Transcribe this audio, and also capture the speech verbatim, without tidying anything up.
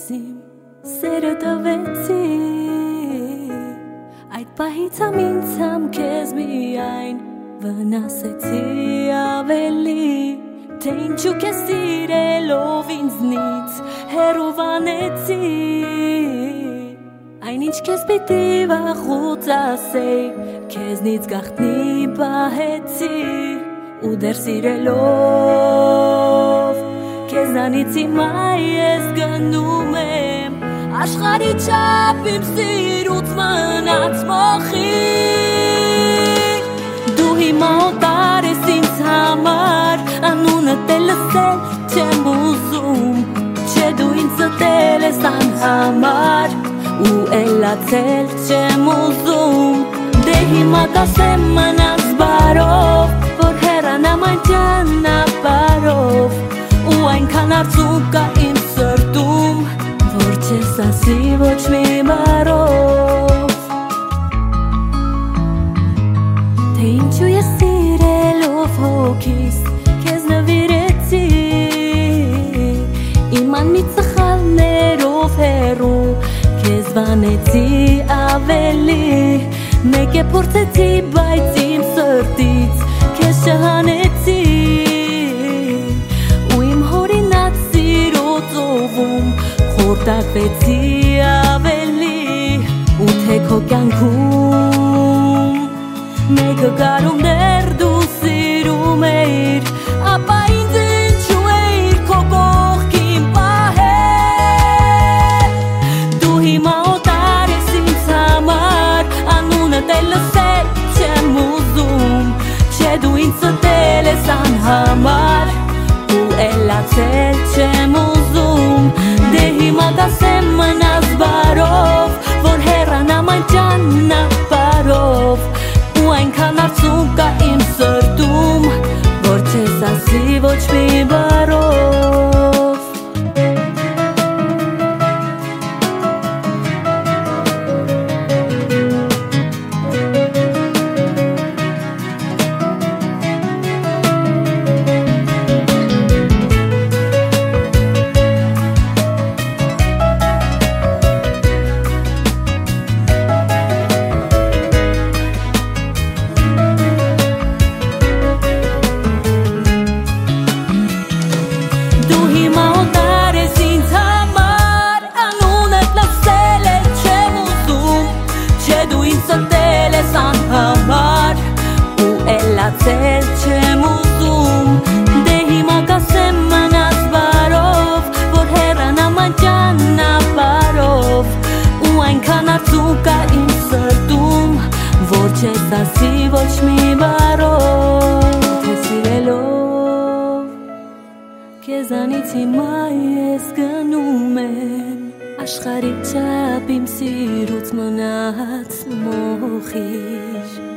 եսիմ սերը տվեցի Այդ պահից եմ ինձ եմ քեզ միայն վնասեցի ավելի Թե ինչու քեզ սիրելով ինձնից հեռուվանեցի Այնինչ քեզ պիտի վախուց ասեի Քեզնից գաղտնի պահեցի Ու դեռ սիրելով Քեզանից հիմա ես գնում եմ Աշխարհի չափ իմ սիրուց մնաց մոխի Դու հիմա օտար ես ինձ համար Անունդ էլ լսել չեմ ուզում Չէ դու ինձ ստել ես անհամար Ու էլացել չեմ ուզում Դե հիմա կասեմ մնաց բարով Որ հեռանամ այն ճանապարհով Ու այնքան արցունք կա իմ սրտում Որ չես ասի ոչ մի բառով Թե ինչու ես սիրելով հոգիս Քեզ նվիրեցի Իմ անմիտ սխալներով հեռու Քեզ վանեցի ավելի Մեկ է փորձեցի բայց իմ սրտից Քեզ չհանեցի Խորտակվեցի ավելի ու թե քո կյանքում Մեկը կարում դեռ դու սիրում էիր Ապա ինձ ինչու էիր քո կողքին պահել Դու հիմա օտար ես ինձ համար Անունդ էլ լսել չեմ ուզում Չէ դու ինձ ստել ես անհամար Ու էլացել չեմ ուզում Դե հիմա կասեմ մնաց բարով Որ հեռանամ այն ճանապարհով Ու այնքան արցունք կա իմ սրտում Որ չես ասի ոչ մի բառով Էլացել չեմ ուզում Դե հիմա կասեմ մնաց բարով Որ հեռանամ այն ճանապարհով Ու այնքան արցունք կա իմ սրտում Որ չես ասի ոչ մի բառով Թե սիրելով Քեզանից հիմա ես գնում եմ Աշխարհի չափ իմ սիրուց մնաց մոխիր